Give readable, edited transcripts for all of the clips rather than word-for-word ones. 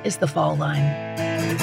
is the fall line.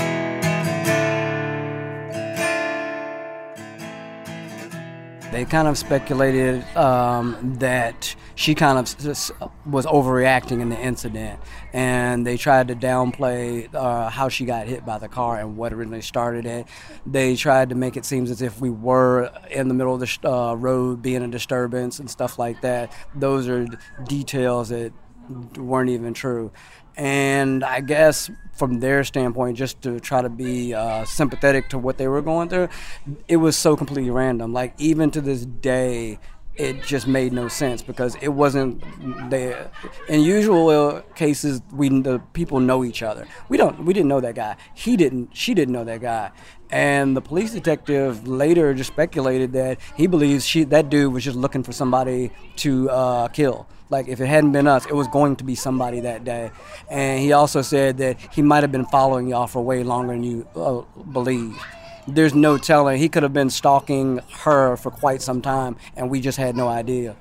They kind of speculated that she kind of just was overreacting in the incident, and they tried to downplay how she got hit by the car and what originally started it. They tried to make it seem as if we were in the middle of the road being a disturbance and stuff like that. Those are details that weren't even true. And I guess from their standpoint, just to try to be sympathetic to what they were going through, it was so completely random. Like, even to this day, it just made no sense because it wasn't there. In usual cases, the people know each other. We didn't know that guy. She didn't know that guy. And the police detective later just speculated that he believes that dude was just looking for somebody to kill. Like, if it hadn't been us, it was going to be somebody that day. And he also said that he might have been following y'all for way longer than you believe. There's no telling. He could have been stalking her for quite some time, and we just had no idea.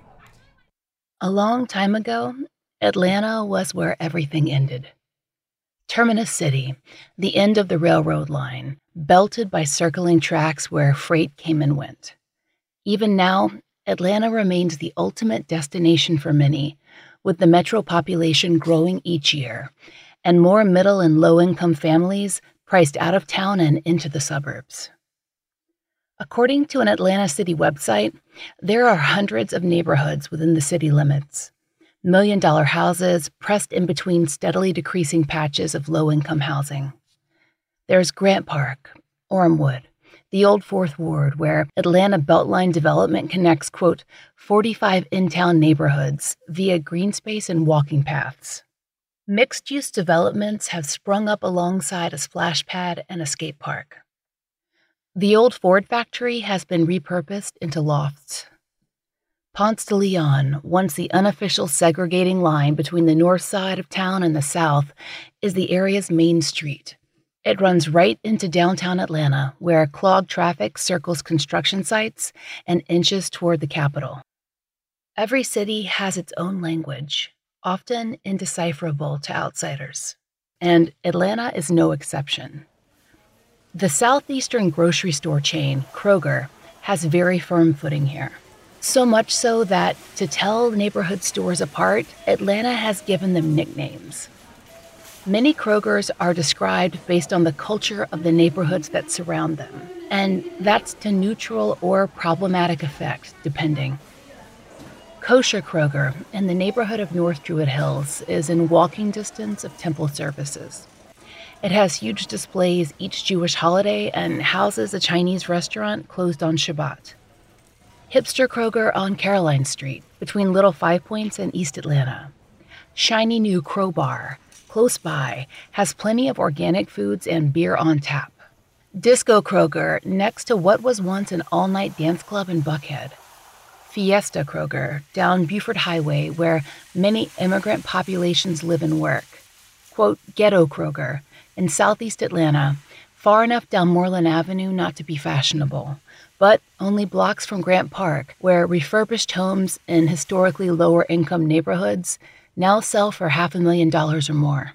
A long time ago, Atlanta was where everything ended. Terminus City, the end of the railroad line, belted by circling tracks where freight came and went. Even now, Atlanta remains the ultimate destination for many, with the metro population growing each year, and more middle and low-income families priced out of town and into the suburbs. According to an Atlanta City website, there are hundreds of neighborhoods within the city limits. $1-million houses pressed in between steadily decreasing patches of low-income housing. There's Grant Park, Ormwood, the old Fourth Ward, where Atlanta Beltline development connects, quote, 45 in-town neighborhoods via green space and walking paths. Mixed-use developments have sprung up alongside a splash pad and a skate park. The old Ford factory has been repurposed into lofts. Ponce de Leon, once the unofficial segregating line between the north side of town and the south, is the area's main street. It runs right into downtown Atlanta, where clogged traffic circles construction sites and inches toward the capital. Every city has its own language, often indecipherable to outsiders, and Atlanta is no exception. The southeastern grocery store chain, Kroger, has very firm footing here. So much so that, to tell neighborhood stores apart, Atlanta has given them nicknames. Many Krogers are described based on the culture of the neighborhoods that surround them, and that's to neutral or problematic effect, depending. Kosher Kroger, in the neighborhood of North Druid Hills, is in walking distance of temple services. It has huge displays each Jewish holiday and houses a Chinese restaurant closed on Shabbat. Hipster Kroger on Caroline Street, between Little Five Points and East Atlanta. Shiny new Crowbar, close by, has plenty of organic foods and beer on tap. Disco Kroger, next to what was once an all-night dance club in Buckhead. Fiesta Kroger, down Buford Highway, where many immigrant populations live and work. Quote, Ghetto Kroger, in southeast Atlanta, far enough down Moreland Avenue not to be fashionable, but only blocks from Grant Park, where refurbished homes in historically lower-income neighborhoods now sell for $500,000 or more.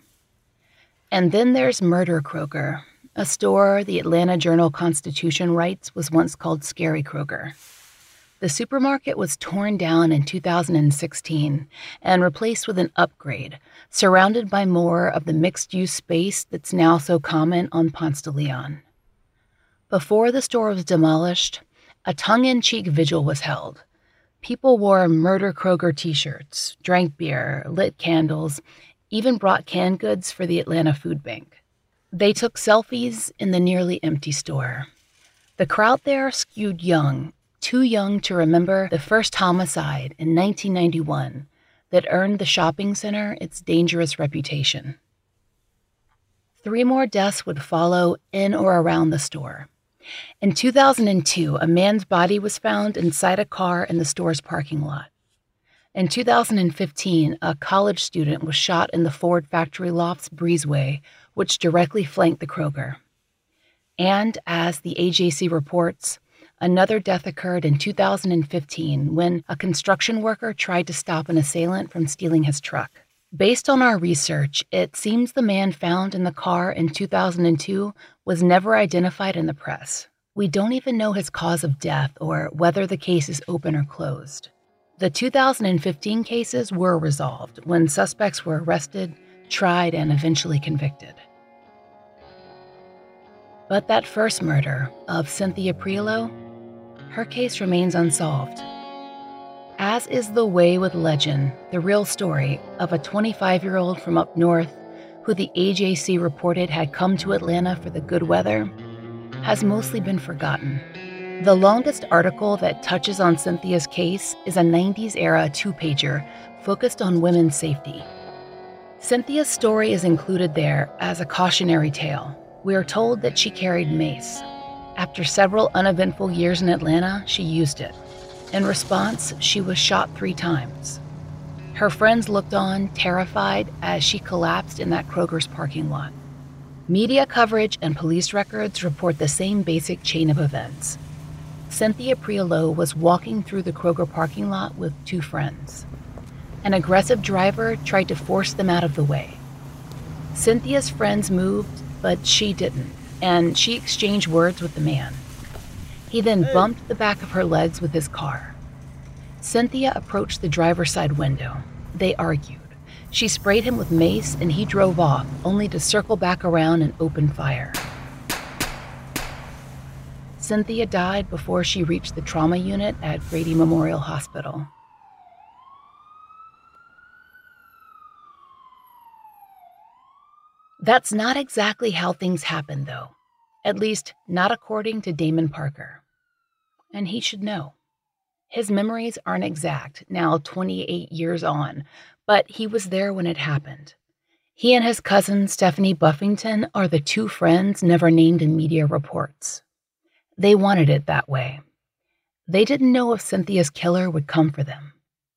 And then there's Murder Kroger, a store the Atlanta Journal-Constitution writes was once called Scary Kroger. The supermarket was torn down in 2016 and replaced with an upgrade, surrounded by more of the mixed-use space that's now so common on Ponce de Leon. Before the store was demolished, a tongue-in-cheek vigil was held. People wore Murder Kroger t-shirts, drank beer, lit candles, even brought canned goods for the Atlanta Food Bank. They took selfies in the nearly empty store. The crowd there skewed young, too young to remember the first homicide in 1991 that earned the shopping center its dangerous reputation. 3 more deaths would follow in or around the store. In 2002, a man's body was found inside a car in the store's parking lot. In 2015, a college student was shot in the Ford factory loft's breezeway, which directly flanked the Kroger. And as the AJC reports, another death occurred in 2015 when a construction worker tried to stop an assailant from stealing his truck. Based on our research, it seems the man found in the car in 2002 was never identified in the press. We don't even know his cause of death or whether the case is open or closed. The 2015 cases were resolved when suspects were arrested, tried, and eventually convicted. But that first murder of Cynthia Priolo, her case remains unsolved. As is the way with legend, the real story of a 25-year-old from up north who the AJC reported had come to Atlanta for the good weather has mostly been forgotten. The longest article that touches on Cynthia's case is a 90s-era two-pager focused on women's safety. Cynthia's story is included there as a cautionary tale. We are told that she carried mace. After several uneventful years in Atlanta, she used it. In response, she was shot 3 times. Her friends looked on, terrified, as she collapsed in that Kroger's parking lot. Media coverage and police records report the same basic chain of events. Cynthia Priolo was walking through the Kroger parking lot with 2 friends. An aggressive driver tried to force them out of the way. Cynthia's friends moved, but she didn't, and she exchanged words with the man. He then bumped the back of her legs with his car. Cynthia approached the driver's side window. They argued. She sprayed him with mace and he drove off, only to circle back around and open fire. Cynthia died before she reached the trauma unit at Grady Memorial Hospital. That's not exactly how things happened, though. At least, not according to Damon Parker. And he should know. His memories aren't exact, now 28 years on, but he was there when it happened. He and his cousin, Stephanie Buffington, are the 2 friends never named in media reports. They wanted it that way. They didn't know if Cynthia's killer would come for them.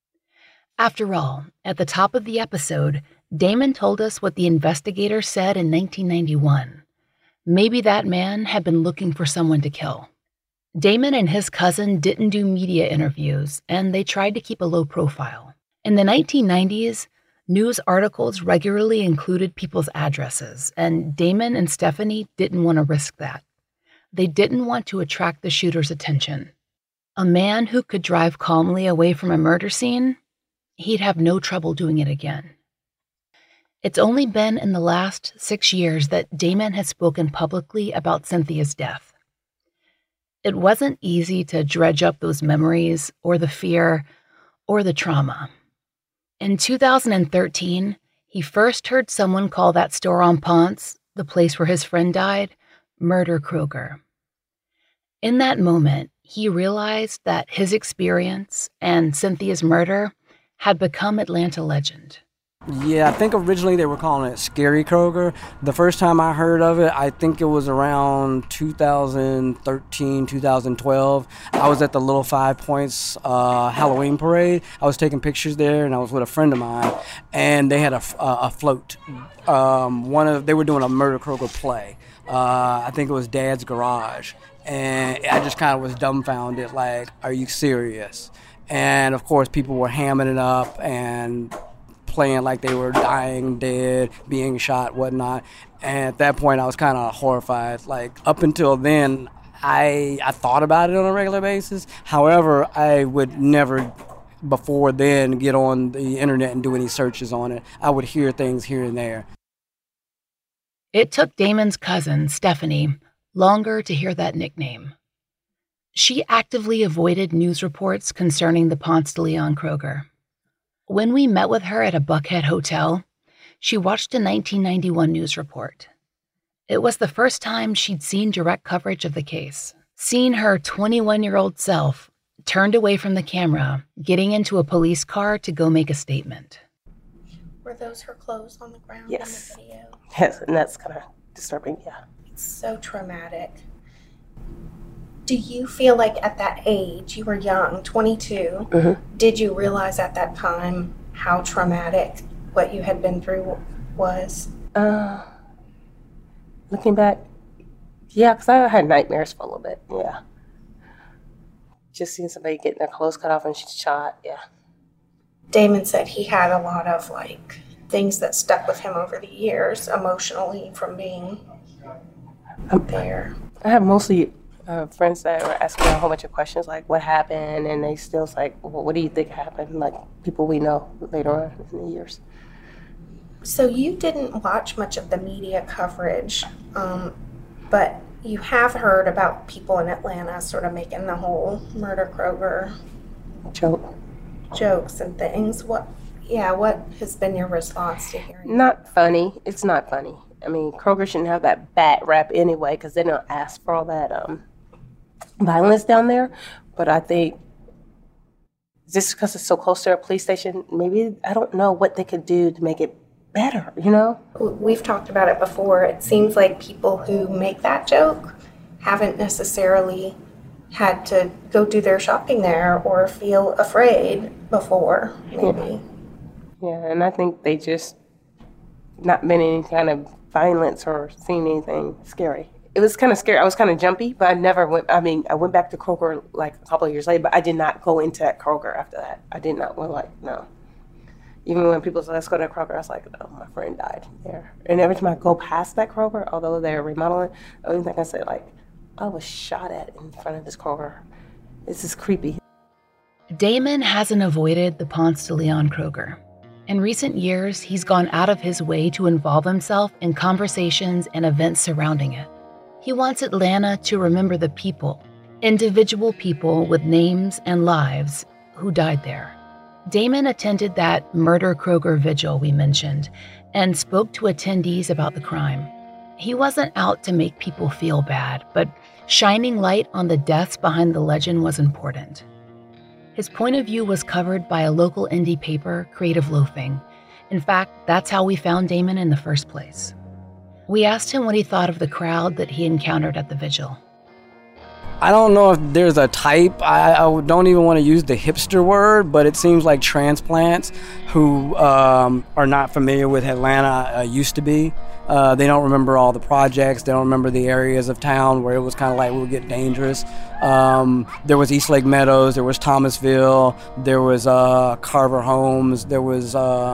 After all, at the top of the episode, Damon told us what the investigator said in 1991. Maybe that man had been looking for someone to kill. Damon and his cousin didn't do media interviews, and they tried to keep a low profile. In the 1990s, news articles regularly included people's addresses, and Damon and Stephanie didn't want to risk that. They didn't want to attract the shooter's attention. A man who could drive calmly away from a murder scene, he'd have no trouble doing it again. It's only been in the last 6 years that Damon has spoken publicly about Cynthia's death. It wasn't easy to dredge up those memories, or the fear, or the trauma. In 2013, he first heard someone call that store on Ponce, the place where his friend died, Murder Kroger. In that moment, he realized that his experience and Cynthia's murder had become Atlanta legend. Yeah, I think originally they were calling it Scary Kroger. The first time I heard of it, I think it was around 2013, 2012. I was at the Little 5 Points Halloween parade. I was taking pictures there, and I was with a friend of mine, and they had a float. They were doing a Murder Kroger play. I think it was Dad's Garage, and I just kind of was dumbfounded, like, are you serious? And of course, people were hamming it up and playing like they were dying, dead, being shot, whatnot. And at that point, I was kind of horrified. Like, up until then, I thought about it on a regular basis. However, I would never, before then, get on the internet and do any searches on it. I would hear things here and there. It took Damon's cousin, Stephanie, longer to hear that nickname. She actively avoided news reports concerning the Ponce de Leon Kroger. When we met with her at a Buckhead hotel, she watched a 1991 news report. It was the first time she'd seen direct coverage of the case, seen her 21-year-old self turned away from the camera, getting into a police car to go make a statement. Were those her clothes on the ground Yes. in the video? Yes, and that's kind of disturbing, yeah. It's so traumatic. Do you feel like at that age, you were young, 22, did you realize at that time how traumatic what you had been through was? Looking back, yeah, because I had nightmares for a little bit, yeah. Just seeing somebody getting their clothes cut off and shot, yeah. Damon said he had a lot of, like, things that stuck with him over the years emotionally from being there? I have mostly friends that were asking me a whole bunch of questions, like what happened, and they still like, well, what do you think happened? Like people we know later on in the years. So you didn't watch much of the media coverage, but you have heard about people in Atlanta sort of making the whole murder Kroger jokes and things. What has been your response to hearing? Not funny. It's not funny. I mean, Kroger shouldn't have that bad rap anyway, because they don't ask for all that violence down there. But I think just because it's so close to a police station, maybe, I don't know what they could do to make it better, you know? We've talked about it before. It seems like people who make that joke haven't necessarily had to go do their shopping there or feel afraid before, maybe. Yeah, and I think they just not been any kind of violence or seen anything scary. It was kind of scary. I was kind of jumpy, but I never went. I mean, I went back to Kroger like a couple of years later, but I did not go into that Kroger after that. I did not. No. Even when people said, let's go to Kroger, I was like, oh, my friend died there. And every time I go past that Kroger, although they're remodeling, the only thing I say, like, I was shot at in front of this Kroger. This is creepy. Damon hasn't avoided the Ponce de Leon Kroger. In recent years, he's gone out of his way to involve himself in conversations and events surrounding it. He wants Atlanta to remember the people, individual people with names and lives who died there. Damon attended that Murder Kroger vigil we mentioned and spoke to attendees about the crime. He wasn't out to make people feel bad, but shining light on the deaths behind the legend was important. His point of view was covered by a local indie paper, Creative Loafing. In fact, that's how we found Damon in the first place. We asked him what he thought of the crowd that he encountered at the vigil. I don't know if there's a type. I don't even want to use the hipster word, but it seems like transplants who are not familiar with Atlanta used to be. They don't remember all the projects. They don't remember the areas of town where it was kind of like, we'll get dangerous. There was East Lake Meadows. There was Thomasville. There was Carver Homes. There was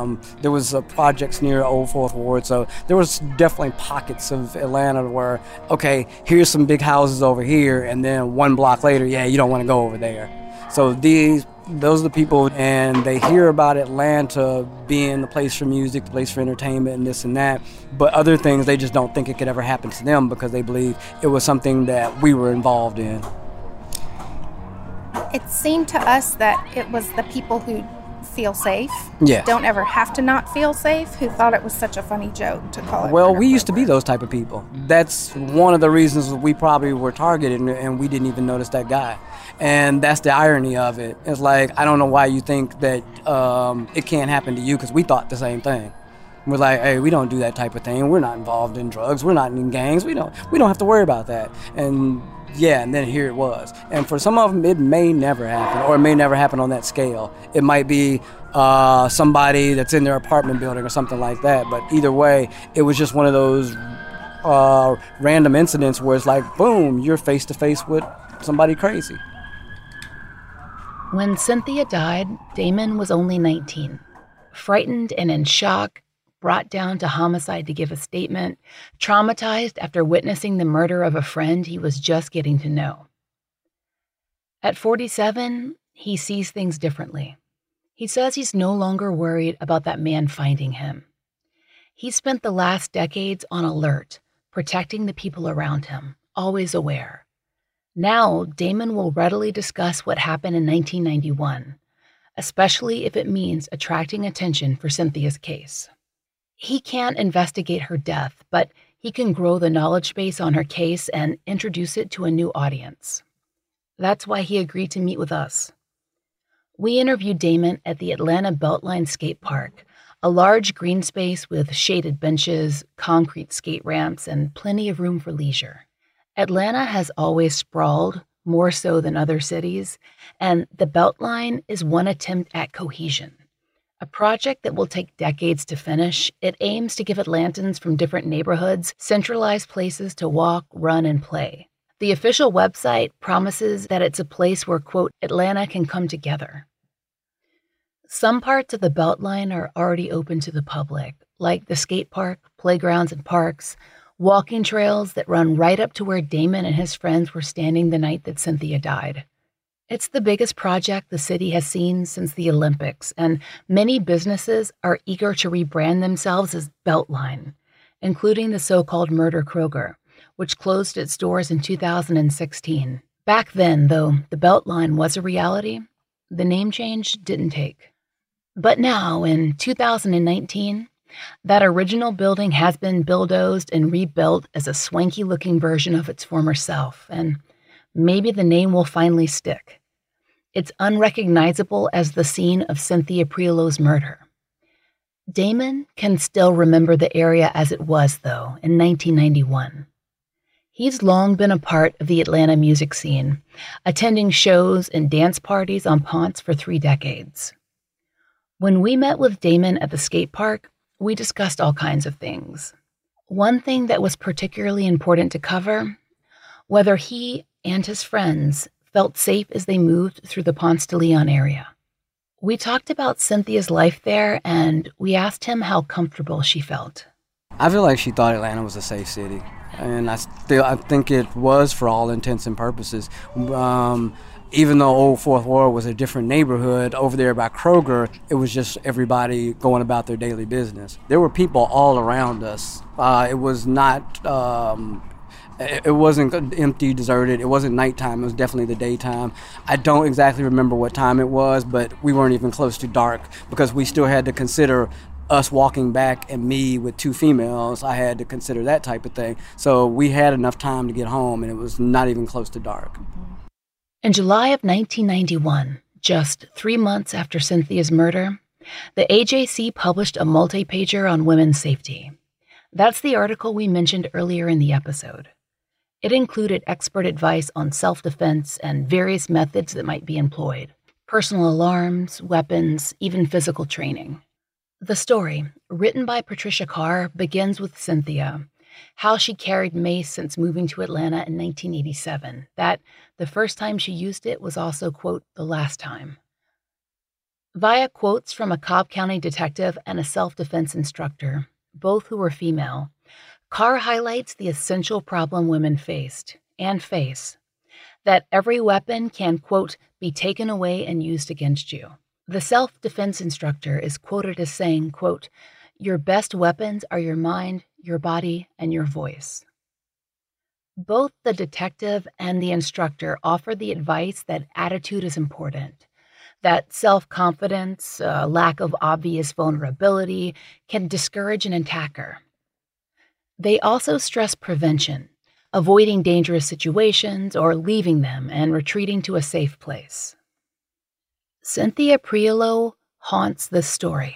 projects near Old Fourth Ward. So there was definitely pockets of Atlanta where, okay, here's some big houses over here, and then one block later, yeah, you don't want to go over there. So those are the people, and they hear about Atlanta being the place for music, the place for entertainment, and this and that. But other things, they just don't think it could ever happen to them because they believe it was something that we were involved in. It seemed to us that it was the people who feel safe, yes, don't ever have to not feel safe, who thought it was such a funny joke to call it. Well, we used to be those type of people. That's one of the reasons we probably were targeted, and we didn't even notice that guy. And that's the irony of it. It's like, I don't know why you think that it can't happen to you, because we thought the same thing. We're like, hey, we don't do that type of thing. We're not involved in drugs. We're not in gangs. We don't have to worry about that. And yeah, and then here it was. And for some of them, it may never happen, or it may never happen on that scale. It might be somebody that's in their apartment building or something like that. But either way, it was just one of those random incidents where it's like, boom, you're face to face with somebody crazy. When Cynthia died, Damon was only 19. Frightened and in shock, brought down to homicide to give a statement, traumatized after witnessing the murder of a friend he was just getting to know. At 47, he sees things differently. He says he's no longer worried about that man finding him. He spent the last decades on alert, protecting the people around him, always aware. Now, Damon will readily discuss what happened in 1991, especially if it means attracting attention for Cynthia's case. He can't investigate her death, but he can grow the knowledge base on her case and introduce it to a new audience. That's why he agreed to meet with us. We interviewed Damon at the Atlanta Beltline Skate Park, a large green space with shaded benches, concrete skate ramps, and plenty of room for leisure. Atlanta has always sprawled, more so than other cities, and the Beltline is one attempt at cohesion. A project that will take decades to finish, it aims to give Atlantans from different neighborhoods centralized places to walk, run, and play. The official website promises that it's a place where, quote, Atlanta can come together. Some parts of the Beltline are already open to the public, like the skate park, playgrounds and parks, walking trails that run right up to where Damon and his friends were standing the night that Cynthia died. It's the biggest project the city has seen since the Olympics, and many businesses are eager to rebrand themselves as Beltline, including the so-called Murder Kroger, which closed its doors in 2016. Back then, though the Beltline was a reality, the name change didn't take. But now, in 2019, that original building has been bulldozed and rebuilt as a swanky-looking version of its former self, and maybe the name will finally stick. It's unrecognizable as the scene of Cynthia Prioleau's murder. Damon can still remember the area as it was, though, in 1991. He's long been a part of the Atlanta music scene, attending shows and dance parties on Ponce for 3 decades. When we met with Damon at the skate park, we discussed all kinds of things. One thing that was particularly important to cover, whether he and his friends felt safe as they moved through the Ponce de Leon area. We talked about Cynthia's life there, and we asked him how comfortable she felt. I feel like she thought Atlanta was a safe city, and I think it was for all intents and purposes. Even though Old Fourth Ward was a different neighborhood, over there by Kroger, it was just everybody going about their daily business. There were people all around us. It was not, it wasn't empty, deserted. It wasn't nighttime. It was definitely the daytime. I don't exactly remember what time it was, but we weren't even close to dark because we still had to consider us walking back and me with 2 females. I had to consider that type of thing. So we had enough time to get home, and it was not even close to dark. In July of 1991, just 3 months after Cynthia's murder, the AJC published a multi-pager on women's safety. That's the article we mentioned earlier in the episode. It included expert advice on self-defense and various methods that might be employed, personal alarms, weapons, even physical training. The story, written by Patricia Carr, begins with Cynthia, how she carried mace since moving to Atlanta in 1987, that the first time she used it was also, quote, the last time. Via quotes from a Cobb County detective and a self-defense instructor, both who were female, Carr highlights the essential problem women faced, and face, that every weapon can, quote, be taken away and used against you. The self-defense instructor is quoted as saying, quote, your best weapons are your mind, your body, and your voice. Both the detective and the instructor offer the advice that attitude is important, that self-confidence, lack of obvious vulnerability can discourage an attacker. They also stress prevention, avoiding dangerous situations or leaving them and retreating to a safe place. Cynthia Prioleau haunts this story.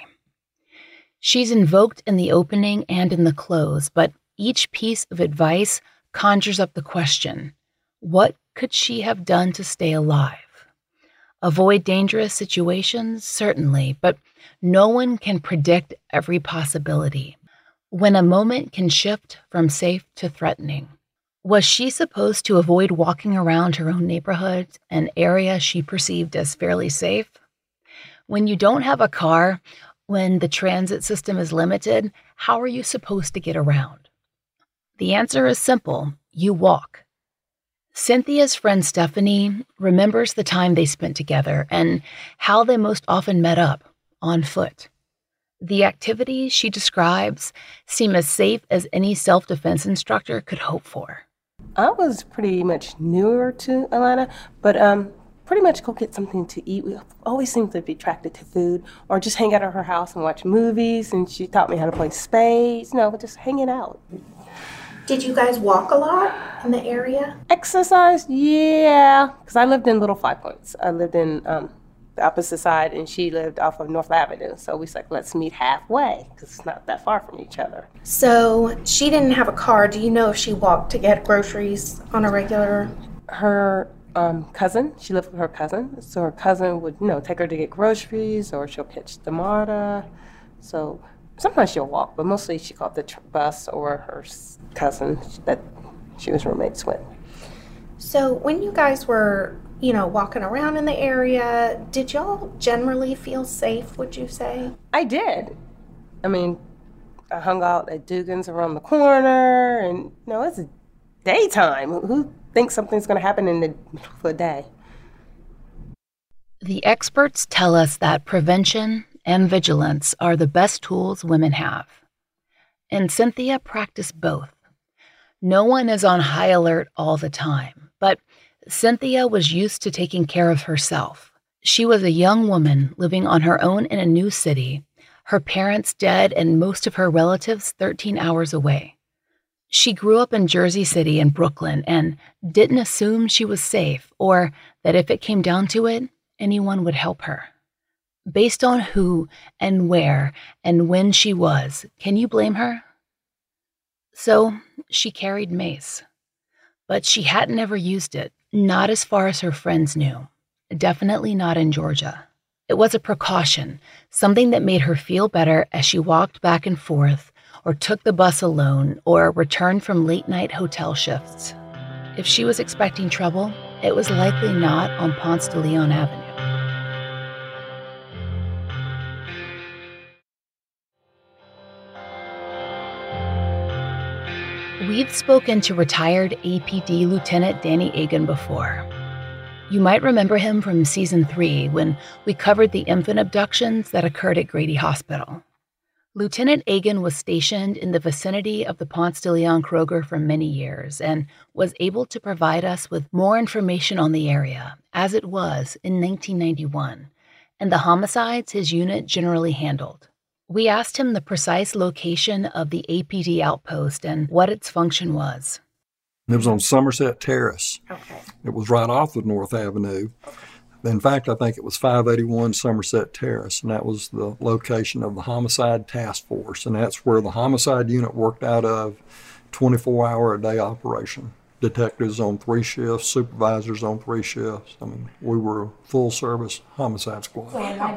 She's invoked in the opening and in the close, but each piece of advice conjures up the question, what could she have done to stay alive? Avoid dangerous situations, certainly, but no one can predict every possibility. When a moment can shift from safe to threatening. Was she supposed to avoid walking around her own neighborhood, an area she perceived as fairly safe? When you don't have a car, when the transit system is limited, how are you supposed to get around? The answer is simple. You walk. Cynthia's friend Stephanie remembers the time they spent together and how they most often met up, on foot. The activities she describes seem as safe as any self-defense instructor could hope for. I was pretty much newer to Atlanta, but pretty much go get something to eat. We always seemed to be attracted to food, or just hang out at her house and watch movies, and she taught me how to play spades, just hanging out. Did you guys walk a lot in the area? Exercise, yeah, because I lived in Little Five Points. I lived in the opposite side, and she lived off of North Avenue, so we said, let's meet halfway, because it's not that far from each other. So she didn't have a car. Do you know if she walked to get groceries on a regular? Her cousin, she lived with her cousin, so her cousin would, take her to get groceries, or she'll catch the MARTA. So sometimes she'll walk, but mostly she caught the bus or her cousin that she was roommates with. So when you guys were walking around in the area. Did y'all generally feel safe, would you say? I did. I mean, I hung out at Dugan's around the corner, and it's daytime. Who thinks something's going to happen in the middle of the day? The experts tell us that prevention and vigilance are the best tools women have. And Cynthia practiced both. No one is on high alert all the time, but Cynthia was used to taking care of herself. She was a young woman living on her own in a new city, her parents dead and most of her relatives 13 hours away. She grew up in Jersey City and Brooklyn and didn't assume she was safe or that if it came down to it, anyone would help her. Based on who and where and when she was, can you blame her? So she carried mace. But she hadn't ever used it, not as far as her friends knew. Definitely not in Georgia. It was a precaution, something that made her feel better as she walked back and forth or took the bus alone or returned from late-night hotel shifts. If she was expecting trouble, it was likely not on Ponce de Leon Avenue. We've spoken to retired APD Lieutenant Danny Agan before. You might remember him from Season 3 when we covered the infant abductions that occurred at Grady Hospital. Lieutenant Agan was stationed in the vicinity of the Ponce de Leon Kroger for many years and was able to provide us with more information on the area as it was in 1991 and the homicides his unit generally handled. We asked him the precise location of the APD outpost and what its function was. It was on Somerset Terrace. Okay. It was right off of North Avenue. In fact, I think it was 581 Somerset Terrace, and that was the location of the Homicide Task Force, and that's where the homicide unit worked out of, 24-hour-a-day operation. Detectives on 3 shifts, supervisors on 3 shifts. I mean, we were a full-service homicide squad. So in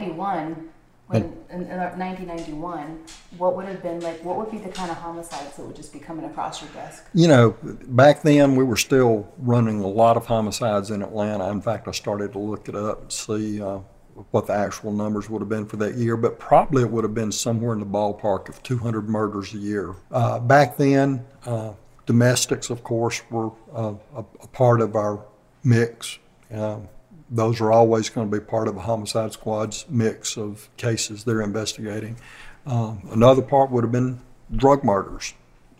1991, what would be the kind of homicides that would just be coming across your desk? Back then we were still running a lot of homicides in Atlanta. In fact, I started to look it up and see what the actual numbers would have been for that year, but probably it would have been somewhere in the ballpark of 200 murders a year. Back then, domestics, of course, were a part of our mix. Those are always going to be part of a homicide squad's mix of cases they're investigating. Another part would have been drug murders.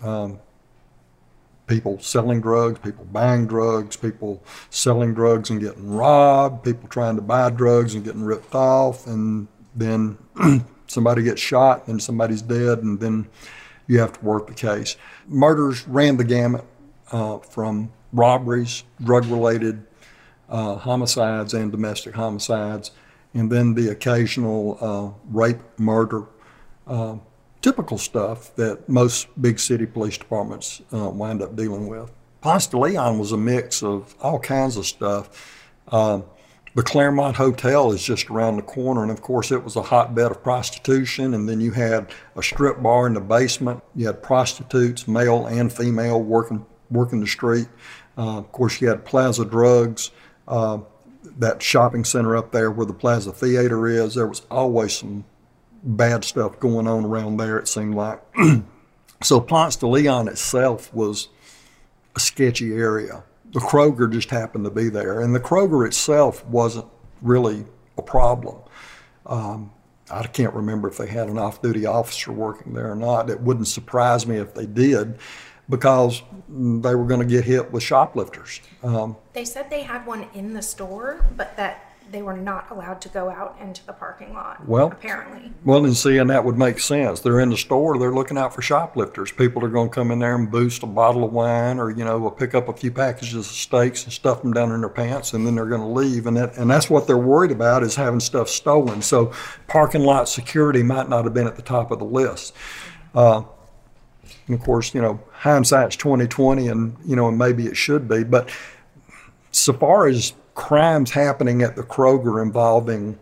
People selling drugs, people buying drugs, people selling drugs and getting robbed, people trying to buy drugs and getting ripped off, and then somebody gets shot, and somebody's dead, and then you have to work the case. Murders ran the gamut from robberies, drug-related homicides and domestic homicides, and then the occasional rape, murder, typical stuff that most big city police departments wind up dealing with. Ponce de Leon was a mix of all kinds of stuff. The Claremont Hotel is just around the corner, and of course it was a hotbed of prostitution, and then you had a strip bar in the basement. You had prostitutes, male and female, working the street. Of course you had Plaza Drugs, that shopping center up there where the Plaza Theater is. There was always some bad stuff going on around there, it seemed like. So Ponce de Leon itself was a sketchy area. The Kroger just happened to be there, and the Kroger itself wasn't really a problem. I can't remember if they had an off-duty officer working there or not. It wouldn't surprise me if they did, because they were going to get hit with shoplifters. They said they had one in the store, but that they were not allowed to go out into the parking lot, apparently. Well, and that would make sense. They're in the store, they're looking out for shoplifters. People are going to come in there and boost a bottle of wine, or, will pick up a few packages of steaks and stuff them down in their pants, and then they're going to leave. And that's what they're worried about, is having stuff stolen. So parking lot security might not have been at the top of the list. And of course, hindsight's 20/20, and maybe it should be. But so far as crimes happening at the Kroger involving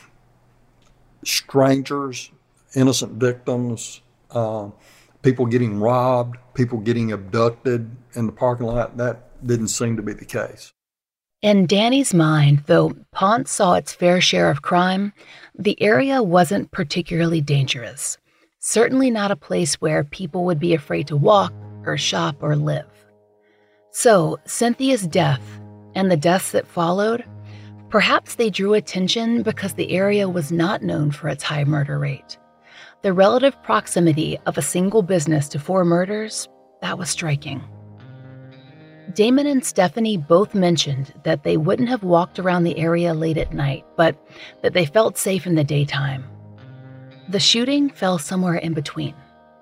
strangers, innocent victims, people getting robbed, people getting abducted in the parking lot, that didn't seem to be the case. In Danny's mind, though Ponce saw its fair share of crime, the area wasn't particularly dangerous. Certainly not a place where people would be afraid to walk or shop or live. So, Cynthia's death and the deaths that followed, perhaps they drew attention because the area was not known for its high murder rate. The relative proximity of a single business to 4 murders, that was striking. Damon and Stephanie both mentioned that they wouldn't have walked around the area late at night, but that they felt safe in the daytime. The shooting fell somewhere in between.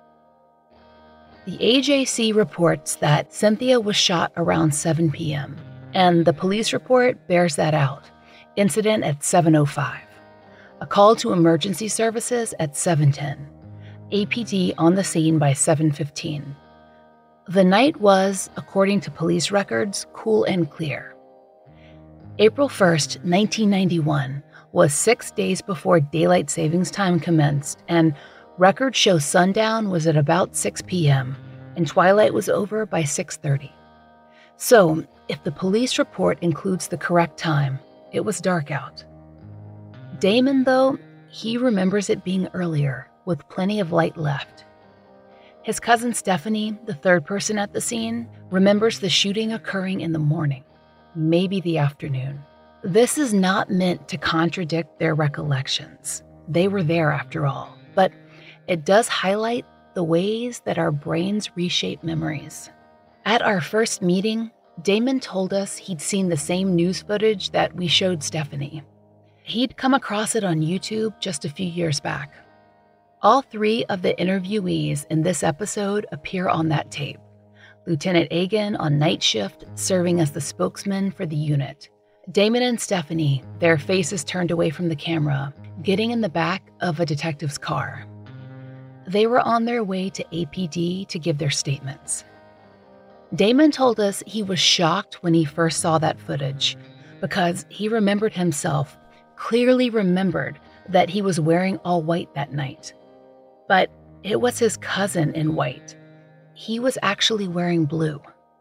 The AJC reports that Cynthia was shot around 7 p.m., and the police report bears that out. Incident at 7:05. A call to emergency services at 7:10. APD on the scene by 7:15. The night was, according to police records, cool and clear. April 1st, 1991 was 6 days before daylight savings time commenced, and records show sundown was at about 6 p.m., and twilight was over by 6:30. So, if the police report includes the correct time, it was dark out. Damon, though, he remembers it being earlier, with plenty of light left. His cousin Stephanie, the third person at the scene, remembers the shooting occurring in the morning, maybe the afternoon. This is not meant to contradict their recollections. They were there after all, but it does highlight the ways that our brains reshape memories. At our first meeting, Damon told us he'd seen the same news footage that we showed Stephanie. He'd come across it on YouTube just a few years back. All 3 of the interviewees in this episode appear on that tape. Lieutenant Agan on night shift, serving as the spokesman for the unit. Damon and Stephanie, their faces turned away from the camera, getting in the back of a detective's car. They were on their way to APD to give their statements. Damon told us he was shocked when he first saw that footage because he remembered himself, clearly remembered that he was wearing all white that night. But it was his cousin in white. He was actually wearing blue.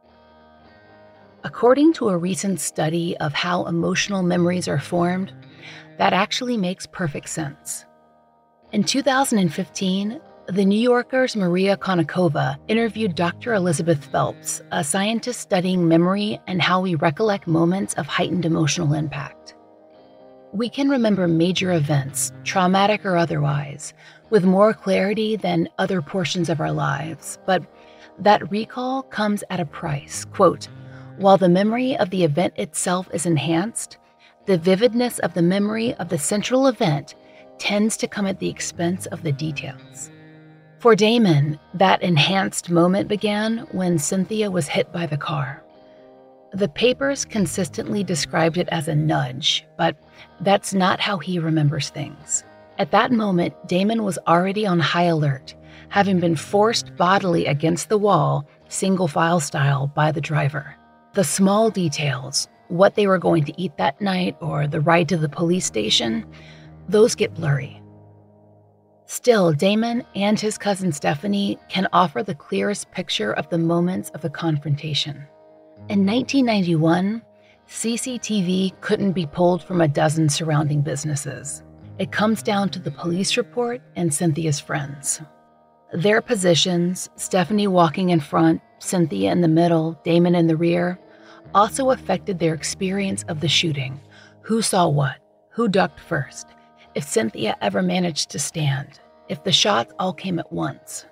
According to a recent study of how emotional memories are formed, that actually makes perfect sense. In 2015, The New Yorker's Maria Konnikova interviewed Dr. Elizabeth Phelps, a scientist studying memory and how we recollect moments of heightened emotional impact. We can remember major events, traumatic or otherwise, with more clarity than other portions of our lives, but that recall comes at a price. Quote, "While the memory of the event itself is enhanced, the vividness of the memory of the central event tends to come at the expense of the details." For Damon, that enhanced moment began when Cynthia was hit by the car. The papers consistently described it as a nudge, but that's not how he remembers things. At that moment, Damon was already on high alert, having been forced bodily against the wall, single file style, by the driver. The small details, what they were going to eat that night or the ride to the police station, those get blurry. Still, Damon and his cousin Stephanie can offer the clearest picture of the moments of the confrontation. In 1991, CCTV couldn't be pulled from a dozen surrounding businesses. It comes down to the police report and Cynthia's friends. Their positions, Stephanie walking in front, Cynthia in the middle, Damon in the rear, also affected their experience of the shooting. Who saw what? Who ducked first? If Cynthia ever managed to stand? If the shots all came at once?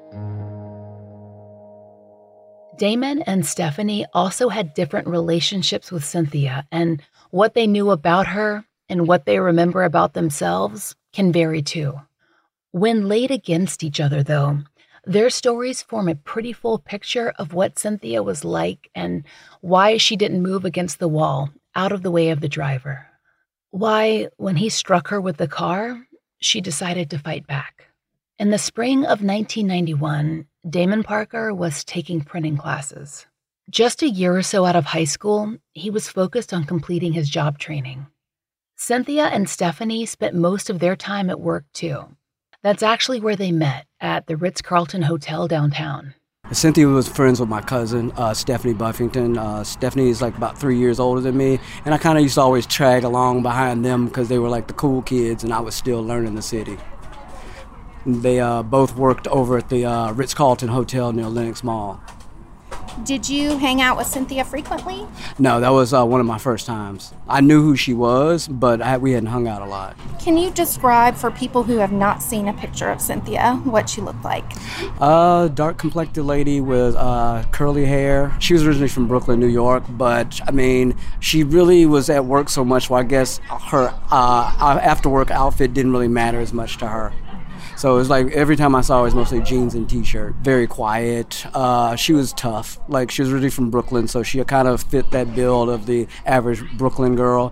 Damon and Stephanie also had different relationships with Cynthia, and what they knew about her and what they remember about themselves can vary too. When laid against each other, though, their stories form a pretty full picture of what Cynthia was like and why she didn't move against the wall, out of the way of the driver. Why, when he struck her with the car, she decided to fight back. In the spring of 1991, Damon Parker was taking printing classes. Just a year or so out of high school, he was focused on completing his job training. Cynthia and Stephanie spent most of their time at work too. That's actually where they met, at the Ritz-Carlton Hotel downtown. Cynthia was friends with my cousin, Stephanie Buffington. Stephanie is like about 3 years older than me, and I kind of used to always tag along behind them because they were like the cool kids, and I was still learning the city. They both worked over at the Ritz-Carlton Hotel near Lenox Mall. Did you hang out with Cynthia frequently? No, that was one of my first times. I knew who she was, but we hadn't hung out a lot. Can you describe for people who have not seen a picture of Cynthia what she looked like? Dark-complected lady with curly hair. She was originally from Brooklyn, New York, but, I mean, she really was at work so much, well, I guess her after-work outfit didn't really matter as much to her. So it was like every time I saw her, it was mostly jeans and t-shirt. Very quiet. She was tough. Like, she was really from Brooklyn, so she kind of fit that build of the average Brooklyn girl.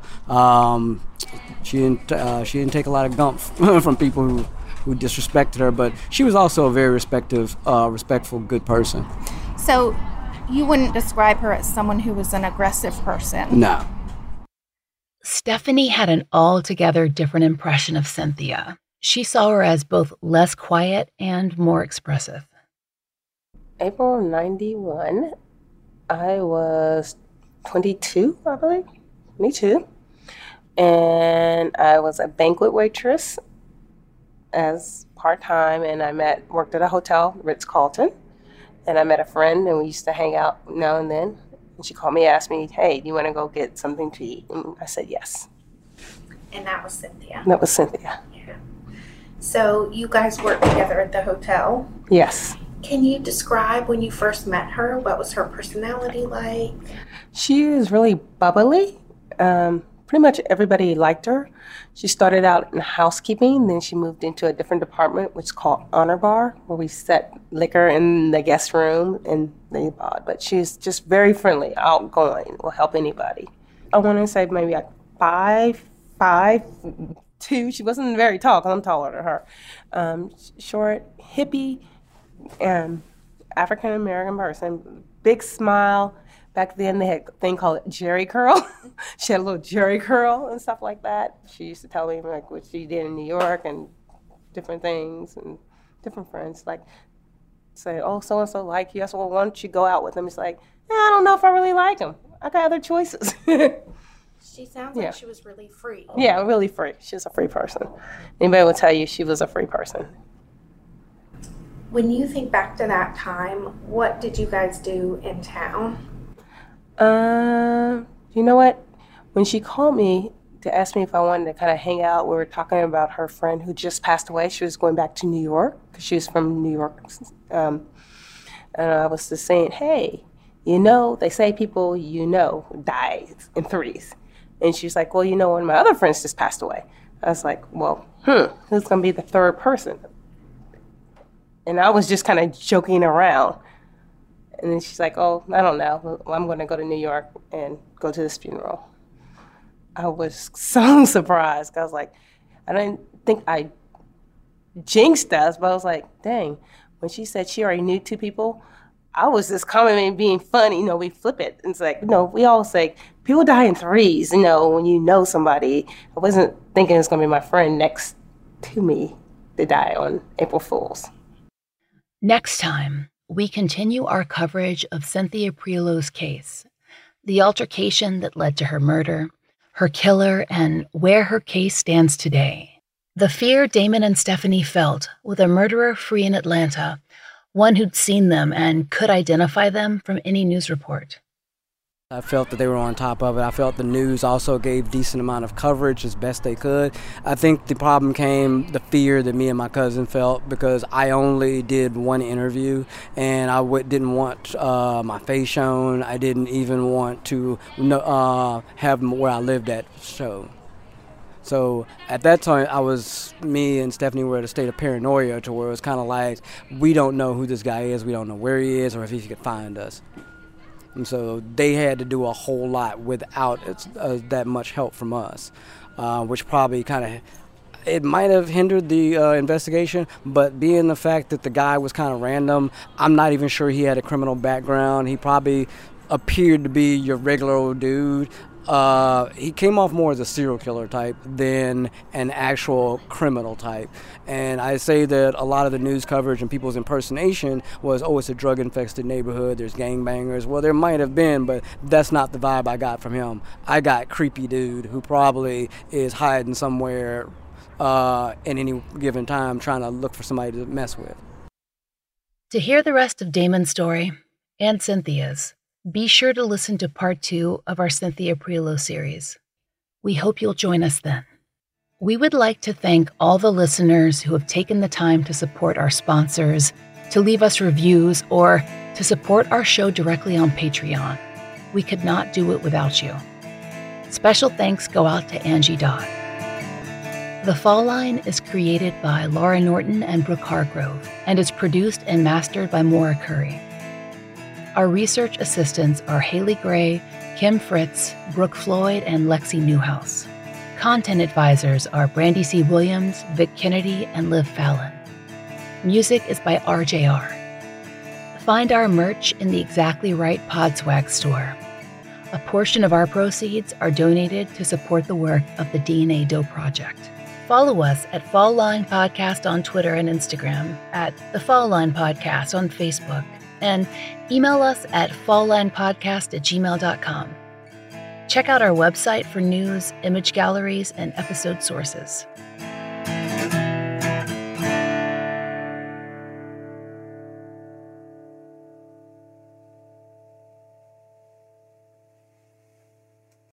She didn't take a lot of gump from people who disrespected her, but she was also a very respectful, good person. So you wouldn't describe her as someone who was an aggressive person? No. Stephanie had an altogether different impression of Cynthia. She saw her as both less quiet and more expressive. April 91, I was 22, I believe, 22. And I was a banquet waitress as part-time, and I worked at a hotel, Ritz-Carlton. And I met a friend, and we used to hang out now and then. And she called me, asked me, hey, do you want to go get something to eat? And I said yes. And that was Cynthia. That was Cynthia. Yeah. So you guys worked together at the hotel. Yes. Can you describe when you first met her? What was her personality like? She was really bubbly. Pretty much everybody liked her. She started out in housekeeping, then she moved into a different department, which is called Honor Bar, where we set liquor in the guest room and they bought. But she's just very friendly, outgoing, will help anybody. I want to say maybe like 5'2". She wasn't very tall, because I'm taller than her. Short, hippie, African-American person, big smile. Back then, they had a thing called Jerry curl. She had a little Jerry curl and stuff like that. She used to tell me like what she did in New York and different things, and different friends like say, "Oh, so and so like you." I said, "Well, why don't you go out with them?" It's like, I don't know if I really like them. I got other choices. She sounds like she was really free. Yeah, really free. She's a free person. Anybody will tell you she was a free person. When you think back to that time, what did you guys do in town? You know what? When she called me to ask me if I wanted to kind of hang out, we were talking about her friend who just passed away. She was going back to New York because she was from New York. And I was just saying, hey, they say people die in threes. And she was like, well, one of my other friends just passed away. I was like, well, who's going to be the third person? And I was just kind of joking around. And then she's like, oh, I don't know. Well, I'm going to go to New York and go to this funeral. I was so surprised. I was like, I didn't think I jinxed us, but I was like, dang. When she said she already knew two people, I was just commenting, being funny. We flip it. It's like, we all say, people die in threes, when you know somebody. I wasn't thinking it was going to be my friend next to me to die on April Fool's. Next time, we continue our coverage of Cynthia Prioleau's case, the altercation that led to her murder, her killer, and where her case stands today. The fear Damon and Stephanie felt with a murderer free in Atlanta, one who'd seen them and could identify them from any news report. I felt that they were on top of it. I felt the news also gave decent amount of coverage as best they could. I think the problem came the fear that me and my cousin felt because I only did one interview and I didn't want my face shown. I didn't even want to have where I lived at shown. So at that time, me and Stephanie were at a state of paranoia to where it was kind of like, we don't know who this guy is, we don't know where he is or if he could find us. And so they had to do a whole lot without that much help from us, which probably it might have hindered the investigation, but being the fact that the guy was kind of random, I'm not even sure he had a criminal background. He probably appeared to be your regular old dude. he came off more as a serial killer type than an actual criminal type. And I say that a lot of the news coverage and people's impersonation was, oh, it's a drug-infested neighborhood, there's gangbangers. Well, there might have been, but that's not the vibe I got from him. I got creepy dude who probably is hiding somewhere in any given time trying to look for somebody to mess with. To hear the rest of Damon's story, and Cynthia's, be sure to listen to part 2 of our Cynthia Prelo series. We hope you'll join us then. We would like to thank all the listeners who have taken the time to support our sponsors, to leave us reviews, or to support our show directly on Patreon. We could not do it without you. Special thanks go out to Angie Dodd. The Fall Line is created by Laura Norton and Brooke Hargrove and is produced and mastered by Maura Curry. Our research assistants are Haley Gray, Kim Fritz, Brooke Floyd, and Lexi Newhouse. Content advisors are Brandy C. Williams, Vic Kennedy, and Liv Fallon. Music is by RJR. Find our merch in the Exactly Right Podswag store. A portion of our proceeds are donated to support the work of the DNA Doe Project. Follow us at Fall Line Podcast on Twitter and Instagram, at The Fall Line Podcast on Facebook, and email us at falllinepodcast@gmail.com. Check out our website for news, image galleries, and episode sources.